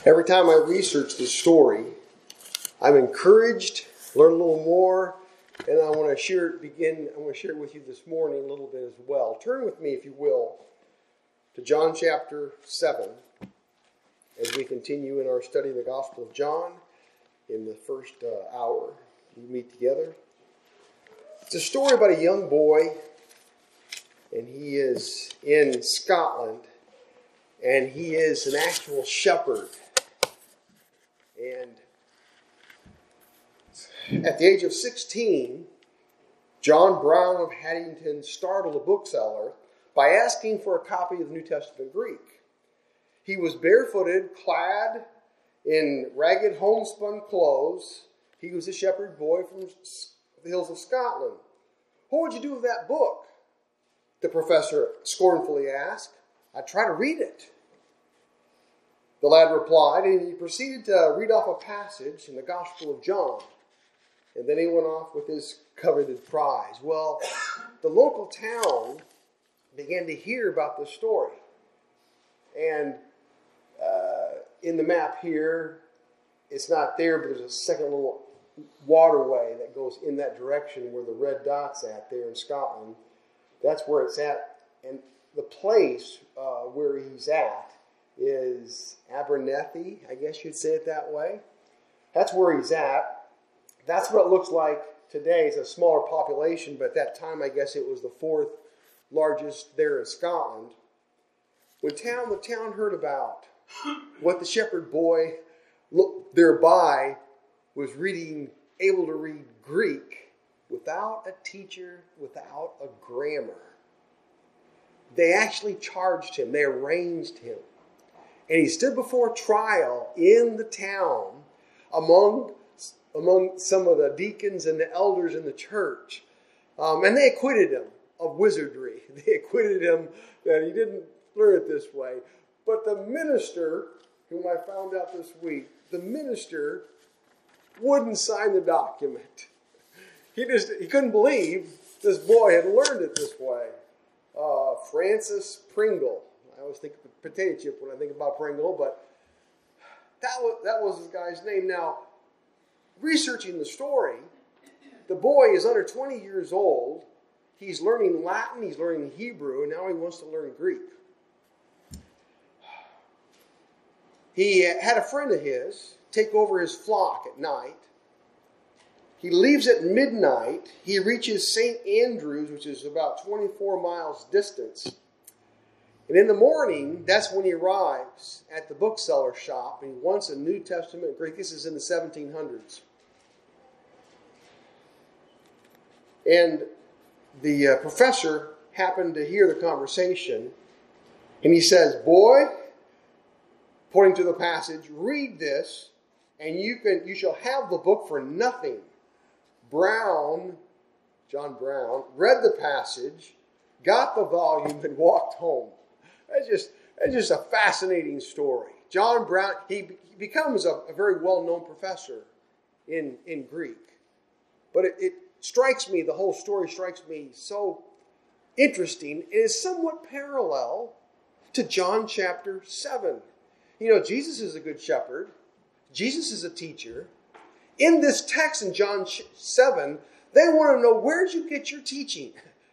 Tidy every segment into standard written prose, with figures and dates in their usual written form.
Every time I research this story, I'm encouraged, learn a little more, and I want to share it with you this morning a little bit as well. Turn with me, if you will, to John chapter 7 as we continue in our study of the Gospel of John in the first hour we meet together. It's a story about a young boy, and he is in Scotland, and he is an actual shepherd. And at the age of 16, John Brown of Haddington startled a bookseller by asking for a copy of the New Testament Greek. He was barefooted, clad in ragged homespun clothes. He was a shepherd boy from the hills of Scotland. "What would you do with that book?" the professor scornfully asked. "I'd try to read it," the lad replied, and he proceeded to read off a passage in the Gospel of John. And then he went off with his coveted prize. Well, the local town began to hear about this story. And in the map here, it's not there, but there's a second little waterway that goes in that direction where the red dot's at there in Scotland. That's where it's at. And the place where he's at is Abernethy, I guess you'd say it that way. That's where he's at. That's what it looks like today. It's a smaller population, but at that time, I guess it was the fourth largest there in Scotland. When the town heard about what the shepherd boy thereby was able to read Greek without a teacher, without a grammar, they actually charged him. They arraigned him. And he stood before trial in the town among some of the deacons and the elders in the church. And they acquitted him of wizardry. They acquitted him that he didn't learn it this way. But the minister, whom I found out this week, the minister wouldn't sign the document. He couldn't believe this boy had learned it this way. Francis Pringle. I always think of potato chip when I think about Pringle, but that was this guy's name. Now, researching the story, the boy is under 20 years old. He's learning Latin, he's learning Hebrew, and now he wants to learn Greek. He had a friend of his take over his flock at night. He leaves at midnight. He reaches St. Andrews, which is about 24 miles distance. And in the morning, that's when he arrives at the bookseller shop, and he wants a New Testament Greek. This is in the 1700s. And the professor happened to hear the conversation, and he says, "Boy," pointing to the passage, "read this, and you shall have the book for nothing." John Brown, read the passage, got the volume, and walked home. That's just a fascinating story. John Brown, he becomes a very well-known professor in Greek. But it strikes me, the whole story strikes me so interesting. It is somewhat parallel to John chapter 7. You know, Jesus is a good shepherd. Jesus is a teacher. In this text in John 7, they want to know, where'd you get your teaching?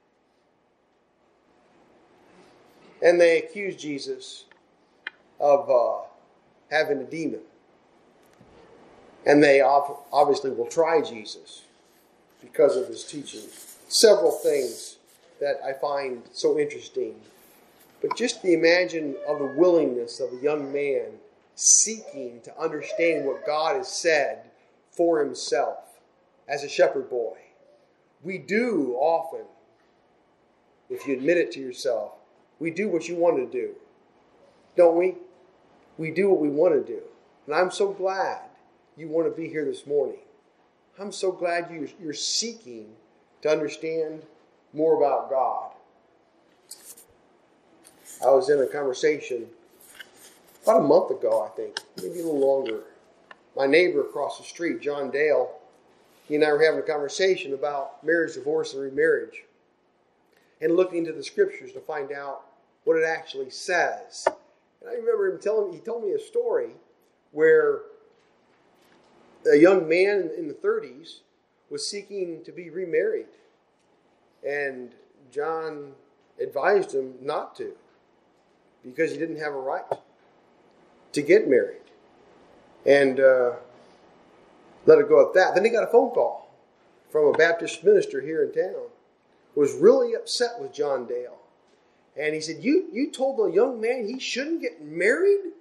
And they accuse Jesus of having a demon. And they obviously will try Jesus because of his teaching. Several things that I find so interesting. But just the imagine of the willingness of a young man seeking to understand what God has said for himself as a shepherd boy. We do often, if you admit it to yourself, we do what you want to do, don't we? We do what we want to do. And I'm so glad you want to be here this morning. I'm so glad you're seeking to understand more about God. I was in a conversation about a month ago, I think, maybe a little longer. My neighbor across the street, John Dale, he and I were having a conversation about marriage, divorce, and remarriage, and looking into the scriptures to find out what it actually says. And I remember he told me a story where a young man in the 30s was seeking to be remarried. And John advised him not to, because he didn't have a right to get married. And let it go at that. Then he got a phone call from a Baptist minister here in town who was really upset with John Dale. And he said, you told the young man he shouldn't get married?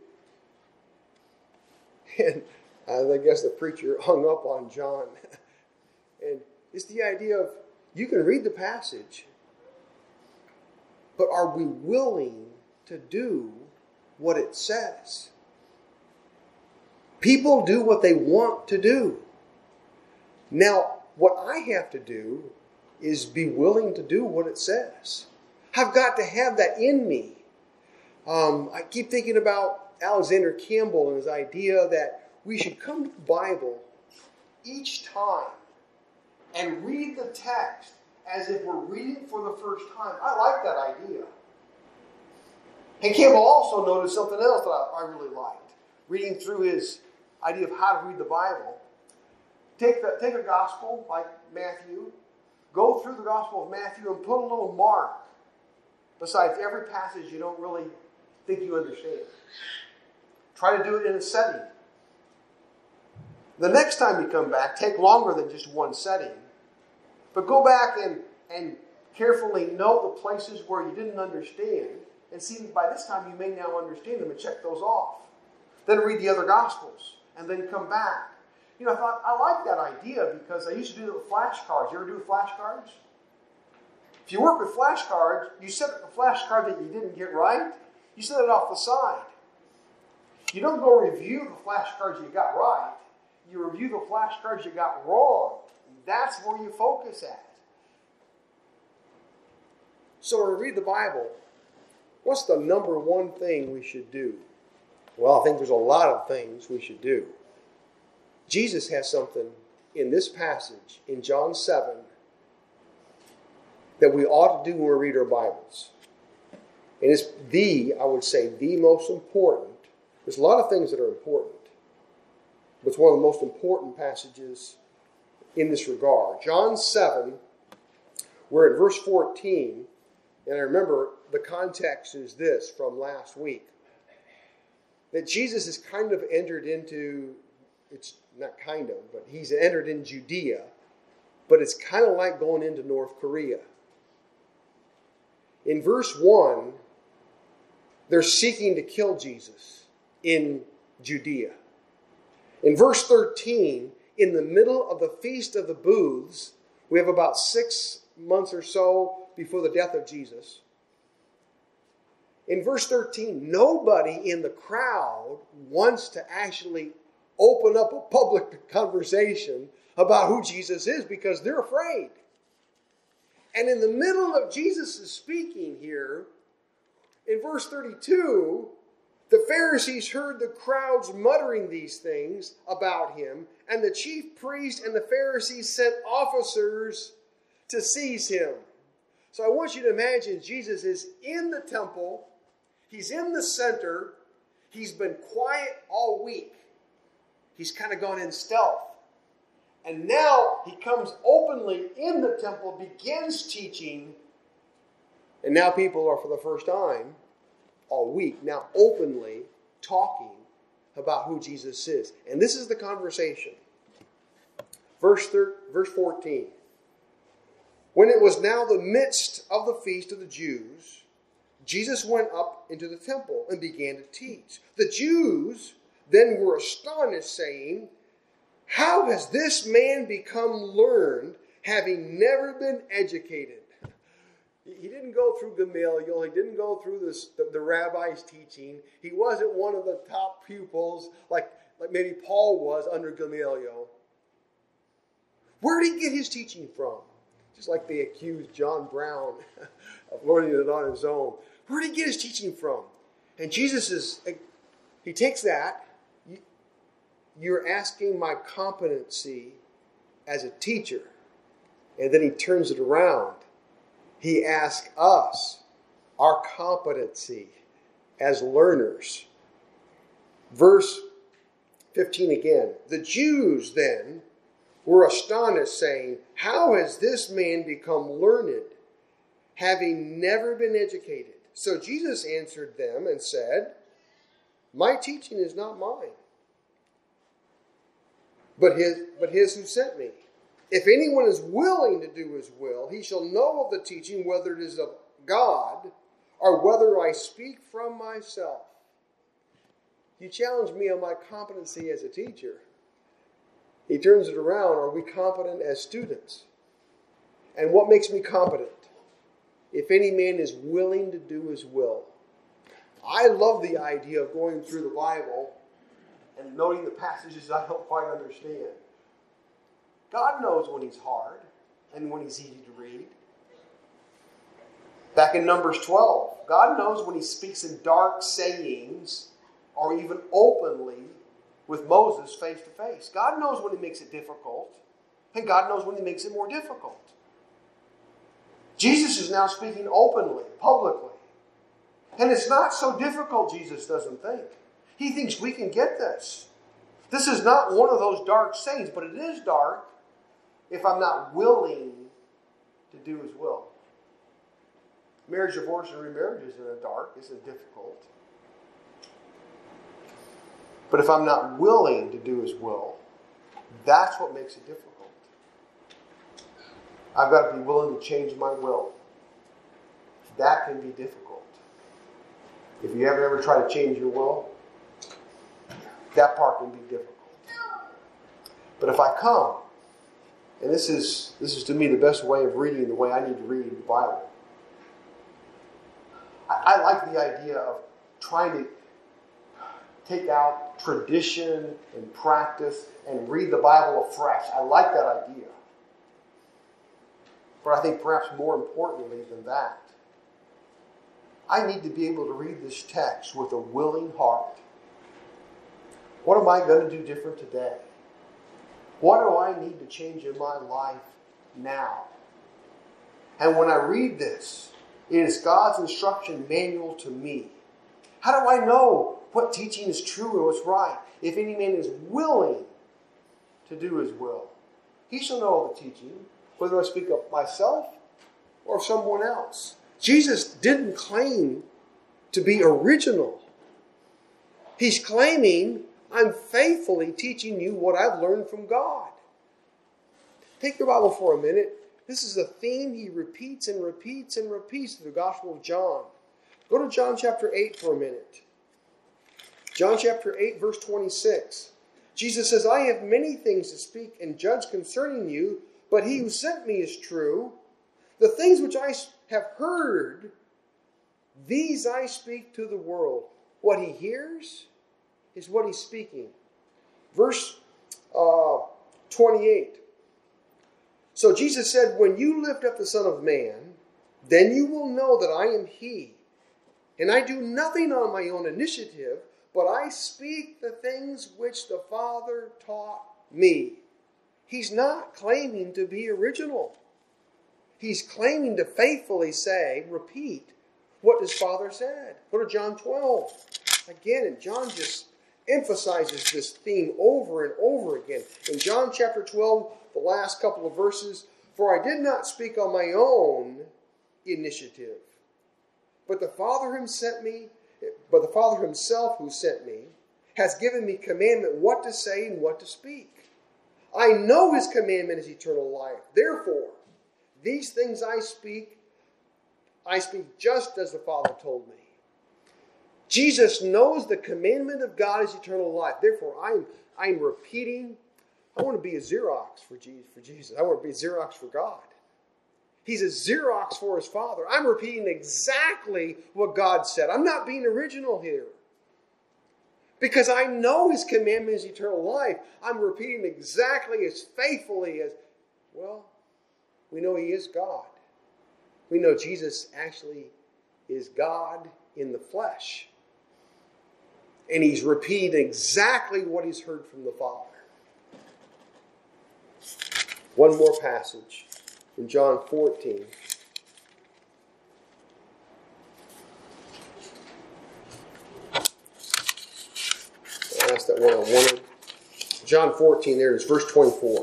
And I guess the preacher hung up on John. And it's the idea of, you can read the passage, but are we willing to do what it says? People do what they want to do. Now, what I have to do is be willing to do what it says. I've got to have that in me. I keep thinking about Alexander Campbell and his idea that we should come to the Bible each time and read the text as if we're reading it for the first time. I like that idea. And Campbell also noticed something else that I really liked. Reading through his idea of how to read the Bible. Take a gospel like Matthew, go through the Gospel of Matthew and put a little mark besides every passage you don't really think you understand. Try to do it in a setting. The next time you come back, take longer than just one setting, but go back and carefully note the places where you didn't understand, and see by this time you may now understand them, and check those off. Then read the other Gospels, and then come back. You know, I thought, I like that idea because I used to do it with flashcards. You ever do with flashcards? If you work with flashcards, you set up the flashcard that you didn't get right, you set it off the side. You don't go review the flashcards you got right. You review the flashcards you got wrong. That's where you focus at. So when we read the Bible, what's the number one thing we should do? Well, I think there's a lot of things we should do. Jesus has something in this passage, in John 7, that we ought to do when we read our Bibles. And it's I would say, the most important. There's a lot of things that are important, but it's one of the most important passages in this regard. John 7, we're at verse 14, and I remember the context is this from last week, that Jesus has kind of entered into, it's not kind of, but he's entered in Judea, but it's kind of like going into North Korea. In verse 1, they're seeking to kill Jesus in Judea. In verse 13, in the middle of the Feast of the Booths, we have about 6 months or so before the death of Jesus. In verse 13, nobody in the crowd wants to actually open up a public conversation about who Jesus is because they're afraid. And in the middle of Jesus' speaking here, in verse 32, the Pharisees heard the crowds muttering these things about him, and the chief priest and the Pharisees sent officers to seize him. So I want you to imagine Jesus is in the temple. He's in the center. He's been quiet all week. He's kind of gone in stealth. And now he comes openly in the temple, begins teaching. And now people are, for the first time all week, now openly talking about who Jesus is. And this is the conversation. Verse 14. When it was now the midst of the feast of the Jews, Jesus went up into the temple and began to teach. The Jews then were astonished, saying, "How has this man become learned, having never been educated?" He didn't go through Gamaliel. He didn't go through the rabbi's teaching. He wasn't one of the top pupils like maybe Paul was under Gamaliel. Where did he get his teaching from? Just like they accused John Brown of learning it on his own. Where did he get his teaching from? And Jesus he takes that. You're asking my competency as a teacher. And then he turns it around. He asks us our competency as learners. Verse 15 again. The Jews then were astonished, saying, "How has this man become learned, having never been educated?" So Jesus answered them and said, "My teaching is not mine, but his who sent me. If anyone is willing to do his will, he shall know of the teaching, whether it is of God or whether I speak from myself." You challenge me on my competency as a teacher. He turns it around. Are we competent as students? And what makes me competent? If any man is willing to do his will. I love the idea of going through the Bible and noting the passages I don't quite understand. God knows when he's hard and when he's easy to read. Back in Numbers 12, God knows when he speaks in dark sayings or even openly with Moses face to face. God knows when he makes it difficult, and God knows when he makes it more difficult. Jesus is now speaking openly, publicly. And it's not so difficult, Jesus doesn't think. He thinks we can get this. This is not one of those dark sayings, but it is dark if I'm not willing to do his will. Marriage, divorce, and remarriage isn't dark, isn't difficult. But if I'm not willing to do his will, that's what makes it difficult. I've got to be willing to change my will. That can be difficult. If you haven't ever tried to change your will, that part can be difficult. But if I come, and this is to me the best way of reading the way I need to read the Bible. I like the idea of trying to take out tradition and practice and read the Bible afresh. I like that idea. But I think perhaps more importantly than that, I need to be able to read this text with a willing heart. What am I going to do different today? What do I need to change in my life now? And when I read this, it is God's instruction manual to me. How do I know what teaching is true and what's right? If any man is willing to do his will, he shall know the teaching, whether I speak of myself or of someone else. Jesus didn't claim to be original. He's claiming, I'm faithfully teaching you what I've learned from God. Take the Bible for a minute. This is a theme he repeats and repeats and repeats in the Gospel of John. Go to John chapter 8 for a minute. John chapter 8, verse 26. Jesus says, I have many things to speak and judge concerning you, but he who sent me is true. The things which I have heard, these I speak to the world. What he hears is what he's speaking. Verse 28. So Jesus said, when you lift up the Son of Man, then you will know that I am he. And I do nothing on my own initiative, but I speak the things which the Father taught me. He's not claiming to be original. He's claiming to faithfully say, repeat what his Father said. Go to John 12. Again, and John just emphasizes this theme over and over again. In John chapter 12, the last couple of verses, for I did not speak on my own initiative, but the Father himself who sent me has given me commandment what to say and what to speak. I know his commandment is eternal life. Therefore, these things I speak just as the Father told me. Jesus knows the commandment of God is eternal life. Therefore, I'm repeating. I want to be a Xerox for Jesus. I want to be a Xerox for God. He's a Xerox for his Father. I'm repeating exactly what God said. I'm not being original here. Because I know his commandment is eternal life. I'm repeating exactly as faithfully as, well, we know he is God. We know Jesus actually is God in the flesh. And he's repeating exactly what he's heard from the Father. One more passage in John 14. I asked that one on one. John 14, there it is, verse 24.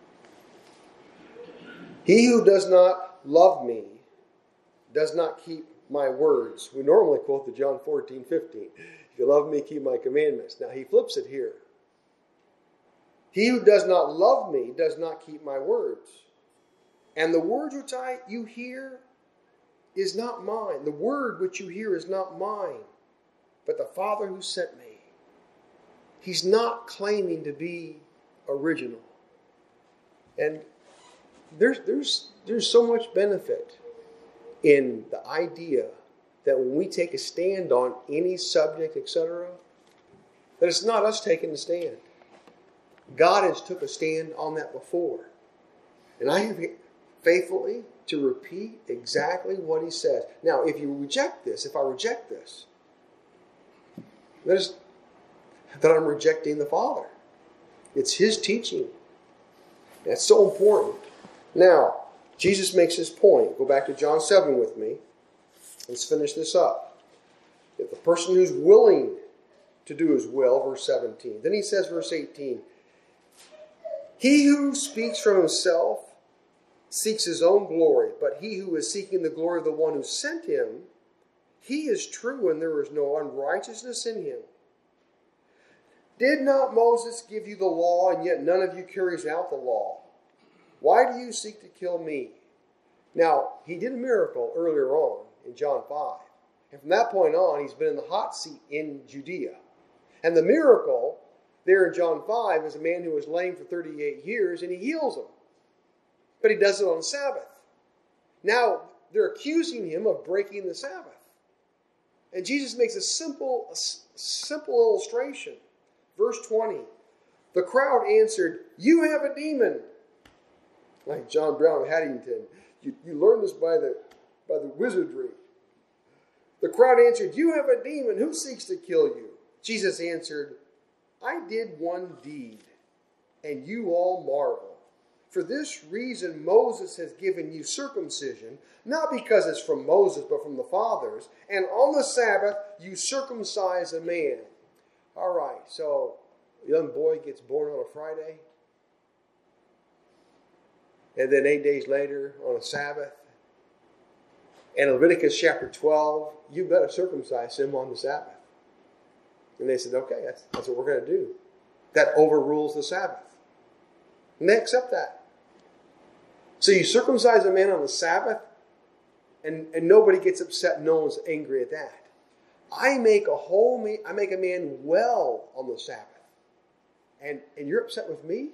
He who does not love me does not keep my words. We normally quote the John 14:15. If you love me, keep my commandments. Now he flips it here. He who does not love me does not keep my words. And the words which you hear is not mine. The word which you hear is not mine, but the Father who sent me. He's not claiming to be original. And there's so much benefit in the idea that when we take a stand on any subject, etc., that it's not us taking the stand. God has took a stand on that before. And I have faithfully to repeat exactly what he says. Now, if I reject this, that I'm rejecting the Father. It's his teaching. That's so important. Now, Jesus makes his point. Go back to John 7 with me. Let's finish this up. If the person who's willing to do his will, verse 17. Then he says, verse 18, he who speaks from himself seeks his own glory, but he who is seeking the glory of the one who sent him, he is true and there is no unrighteousness in him. Did not Moses give you the law, and yet none of you carries out the law? Why do you seek to kill me? Now, he did a miracle earlier on in John 5. And from that point on, he's been in the hot seat in Judea. And the miracle there in John 5 is a man who was lame for 38 years, and he heals him. But he does it on the Sabbath. Now, they're accusing him of breaking the Sabbath. And Jesus makes a simple illustration. Verse 20, the crowd answered, you have a demon. Like John Brown of Haddington. You learn this by the wizardry. The crowd answered, you have a demon. Who seeks to kill you? Jesus answered, I did one deed, and you all marvel. For this reason Moses has given you circumcision, not because it's from Moses, but from the fathers. And on the Sabbath you circumcise a man. All right, so a young boy gets born on a Friday. And then 8 days later on a Sabbath. And Leviticus chapter 12, you better circumcise him on the Sabbath. And they said, okay, that's what we're going to do. That overrules the Sabbath. And they accept that. So you circumcise a man on the Sabbath, and nobody gets upset, no one's angry at that. I make a man well on the Sabbath. And you're upset with me?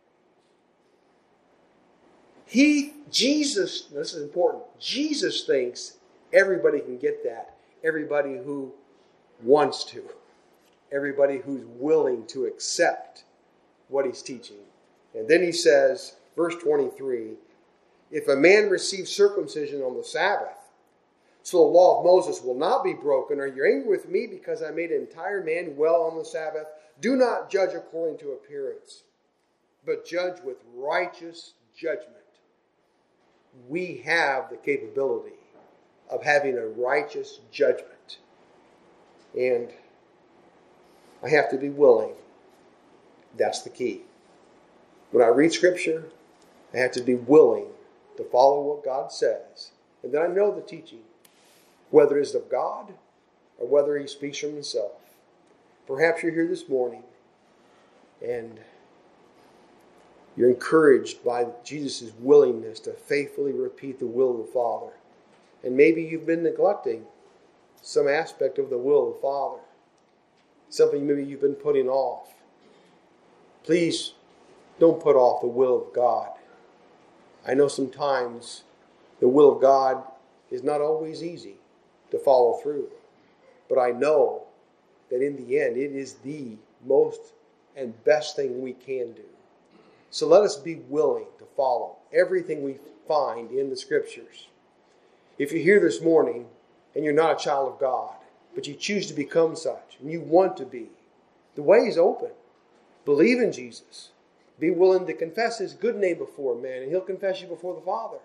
Jesus, this is important, Jesus thinks everybody can get that. Everybody who wants to. Everybody who's willing to accept what he's teaching. And then he says, verse 23, if a man receives circumcision on the Sabbath, so the law of Moses will not be broken, are you angry with me because I made an entire man well on the Sabbath? Do not judge according to appearance, but judge with righteous judgment. We have the capability of having a righteous judgment. And I have to be willing. That's the key. When I read Scripture, I have to be willing to follow what God says. And then I know the teaching, whether it's of God or whether he speaks from himself. Perhaps you're here this morning and you're encouraged by Jesus' willingness to faithfully repeat the will of the Father. And maybe you've been neglecting some aspect of the will of the Father. Something maybe you've been putting off. Please don't put off the will of God. I know sometimes the will of God is not always easy to follow through. But I know that in the end it is the most and best thing we can do. So let us be willing to follow everything we find in the Scriptures. If you're here this morning and you're not a child of God, but you choose to become such, and you want to be, the way is open. Believe in Jesus. Be willing to confess his good name before man, and he'll confess you before the Father.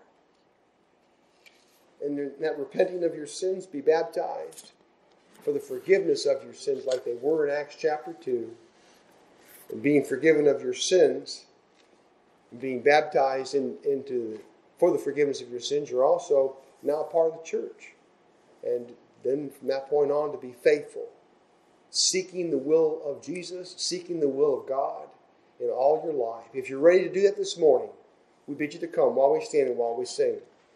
And in that repenting of your sins, be baptized for the forgiveness of your sins like they were in Acts chapter 2. and being forgiven of your sins, and being baptized for the forgiveness of your sins, you're also now part of the church. And then from that point on to be faithful, seeking the will of Jesus, seeking the will of God in all your life. If you're ready to do that this morning, we bid you to come while we stand and while we sing.